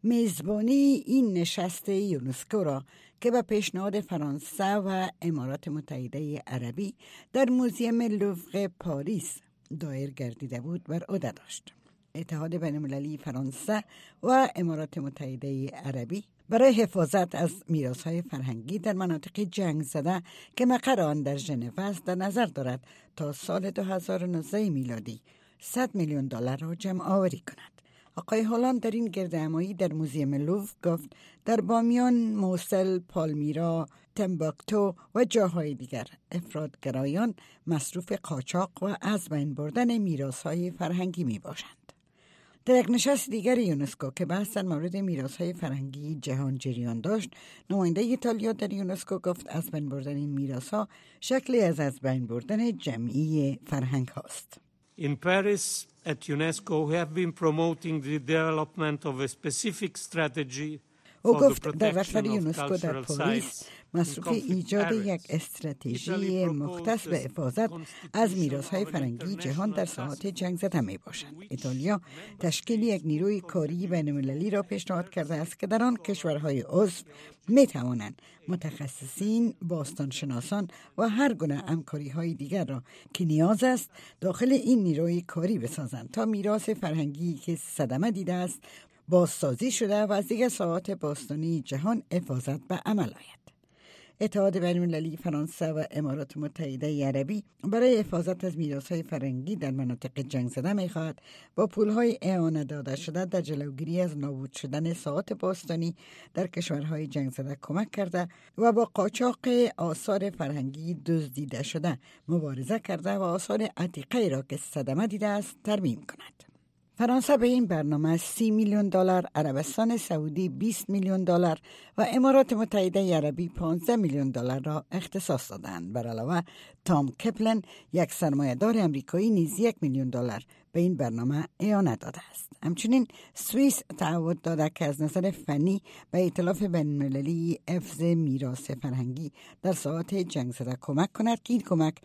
میزبانی این نشست یونسکو را که به پیشنهاد فرانسه و امارات متحده عربی در موزیم لوور پاریس دایر گردیده بود بر عهده داشت. اتحاد بین‌المللی فرانسه و امارات متحده عربی برای حفاظت از میراث‌های فرهنگی در مناطق جنگ زده که مقر آن در ژنو است در نظر دارد تا سال 2019 میلادی 100 میلیون دلار را جمع آوری کند. آقای هلند در این گردهمایی در موزیم لوور گفت در بامیان، موصل، پالمیرا، تنباکتو و جاهای دیگر افراطگرایان مصروف قاچاق و از بین بردن میراث‌های فرهنگی می باشند. در یک نشست دیگر یونسکو که بحث در مورد میراث‌های فرهنگی جهان جریان داشت، نماینده ایتالیا در یونسکو گفت از بین بردن این میراث‌ها شکلی از بین بردن جمعی فرهنگ هاست. In Paris, at UNESCO, we have been promoting the development of a specific strategy. او گفت در دفتر یونسکو در پاریس مصروف ایجاد یک استراتژی مختص به حفاظت از میراث‌های فرهنگی جهان در ساحات جنگ زده می باشند. ایتالیا تشکیل یک نیروی کاری بین‌المللی را پیشنهاد کرده است که در آن کشورهای عضو می توانند متخصصین، باستانشناسان و هر گونه همکاری‌های دیگر را که نیاز است داخل این نیروی کاری بسازند تا میراث فرهنگی که صدمه دیده است بازسازی شده و از دیگر ساحات باستانی جهان حفاظت به عمل آید. اتحاد بین‌المللی فرانسه و امارات متحده عربی برای حفاظت از میراث‌های فرهنگی در مناطق جنگ زده می‌خواهد با پول‌های اعانه داده شده در جلوگیری از نابود شدن ساحات باستانی در کشورهای جنگ زده کمک کرده و با قاچاق آثار فرهنگی دزدیده شده مبارزه کرده و آثار عتیقه را که صدمه دیده است ترمیم کند. فرانسه به این برنامه 30 میلیون دلار، عربستان سعودی 20 میلیون دلار و امارات متحده عربی 15 میلیون دلار را اختصاص دادند. بر علاوه تام کپلن یک سرمایه‌دار آمریکایی نیز 1 میلیون دلار به این برنامه اعانه داده است. همچنین سوئیس تعهد داده که از نظر فنی به ائتلاف بین‌المللی حفظ میراث فرهنگی در ساحات جنگ زده کمک کند که این کمک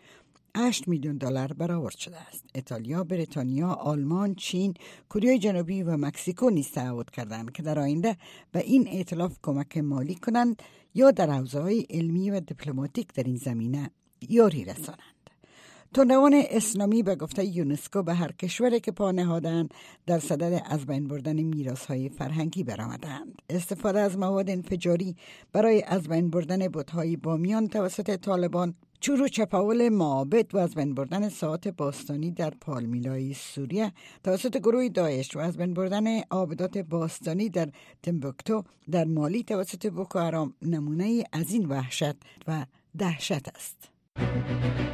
8 میلیون دلار برآورد شده است. ایتالیا، بریتانیا، آلمان، چین، کره جنوبی و مکزیکو نیز تعهد کردند که در آینده به این ائتلاف کمک مالی کنند یا در حوزه‌های علمی و دیپلماتیک در این زمینه یاری رسانند. تندروان اسلامی به گفته یونسکو به هر کشوری که پا نهادند در صدد از بین بردن میراث‌های فرهنگی برآمدند. استفاده از مواد انفجاری برای از بین بردن بت‌های بامیان توسط طالبان، چورو چپاول معابد و از بین بردن ساعات باستانی در پالمیرای سوریه توسط گروه داعش و از بین بردن عابدات باستانی در تنباکتو در مالی توسط بوکو حرام نمونه از این وحشت و دهشت است.